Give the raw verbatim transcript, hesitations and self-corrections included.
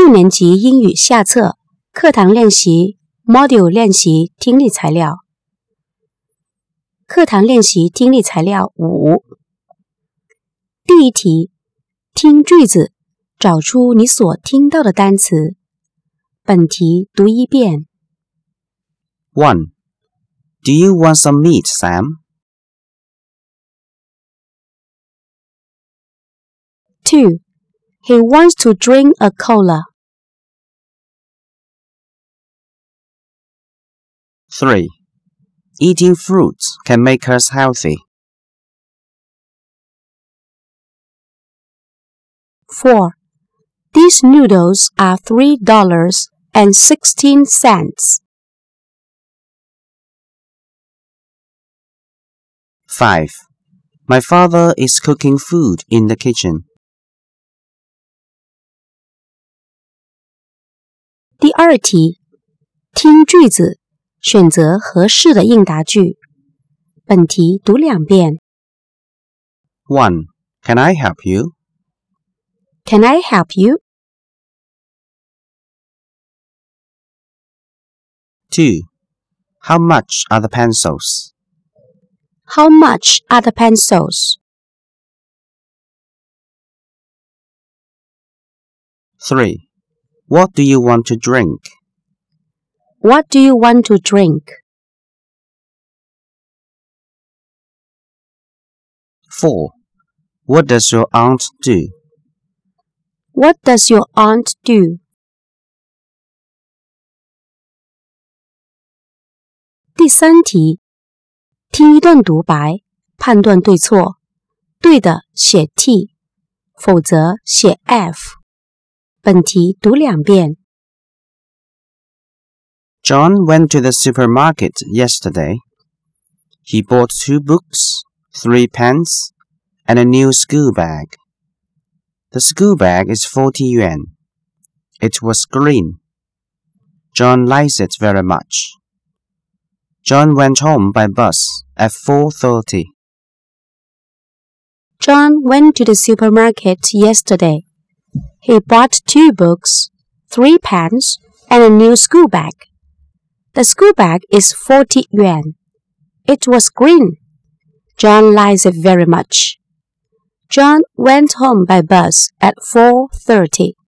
六年级英语下册课堂练习 Module 练习听力材料。课堂练习听力材料五。第一题，听句子，找出你所听到的单词。本题读一遍。 one. Do you want some meat, Sam? two. He wants to drink a cola. three. Eating fruits can make us healthy. four. These noodles are three dollars and sixteen cents. five. My father is cooking food in the kitchen. 第二题，听句子，选择合适的应答句。本题读两遍。 one. Can I help you? Can I help you? two. How much are the pencils? How much are the pencils? three. What do you want to drink? What do you want to drink? four. What does your aunt do? What does your aunt do? 第三题，听一段独白，判断对错。对的写 T， 否则写 F。本题读两遍。 John went to the supermarket yesterday. He bought two books, three pens, and a new school bag. The school bag is forty yuan. It was green. John likes it very much. John went home by bus at four thirty. John went to the supermarket yesterday. He bought two books, three pens, and a new school bag. The school bag is forty yuan. It was green. John likes it very much. John went home by bus at four thirty.